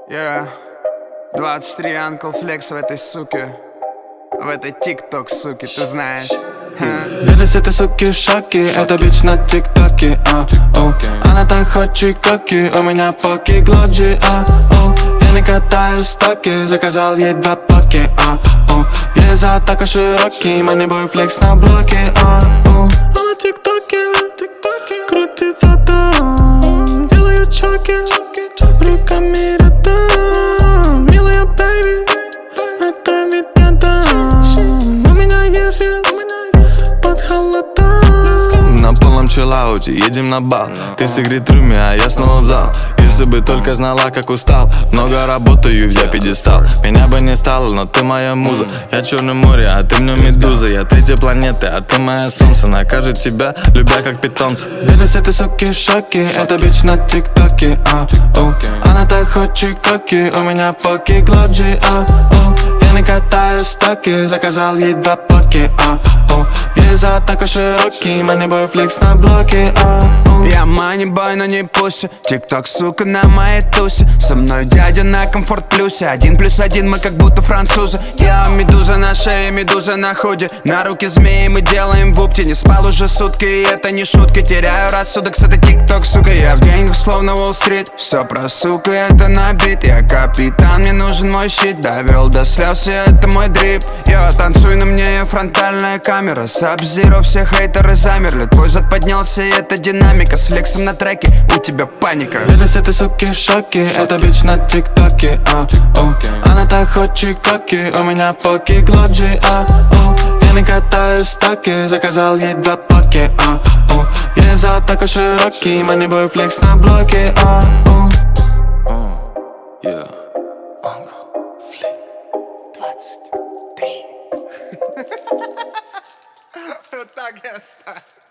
Я 23 Uncle Flex в этой суке, в этой тикток суке, ты знаешь. Видишь этой суки в шоке, это бич на тиктоке, Она так хочет коки, у меня поки глоджи, Я не катаю стоки, заказал ей 2 поки, Я за такой широкий, манибой флекс на блоке, Она тиктоке, крутит фото, делает чоки, руками рядом. Милая бэйби, отравит ядом. У меня есть под холодом. На полном чиллауте, едем на бал. Ты в секрет-руме, а я снова в зал. Если бы только знала, как устал. Много работаю, взять пьедестал. Меня бы не стало, но ты моя муза. Я Черное море, а ты мне медуза. Я третья планета, а ты мое солнце. Накажет тебя, любя как питомца. Видишь этой суки в шоке, это бич на тиктоке, Она так хочет коки, у меня поки глоджи, Я не катаю стоки, заказал ей 2 поки, Я за такой широкий, манибой флекс на блоке, Я манибой, но не пуси. Тикток, сука, на моей тусе. Со мной дядя на комфорт плюсе. 1+1, мы как будто французы. Я медуза на шее, медуза на худе. На руки змеи мы делаем вупти. Не спал уже сутки, и это не шутки. Теряю рассудок с этой тикток, сука. Я в деньгах, словно Уолл-стрит. Все про сука, это набит. Я капитан, мне нужен мой щит. Довел до слез, и это мой дрип. Я танцуй на мне, я фронтальная камера. Саб-зиро, все хейтеры замерли. Твой зад поднялся, и это динамика. С флексом на треке, у тебя паника. Видишь этой суки в шоке, это бич на тиктоке, Она так хочет коки, у меня поки глоджи, Я не катаю стоки, заказал ей 2 поки, Я за такой широкий, манибой флекс на блоке, Вот так я оставлю.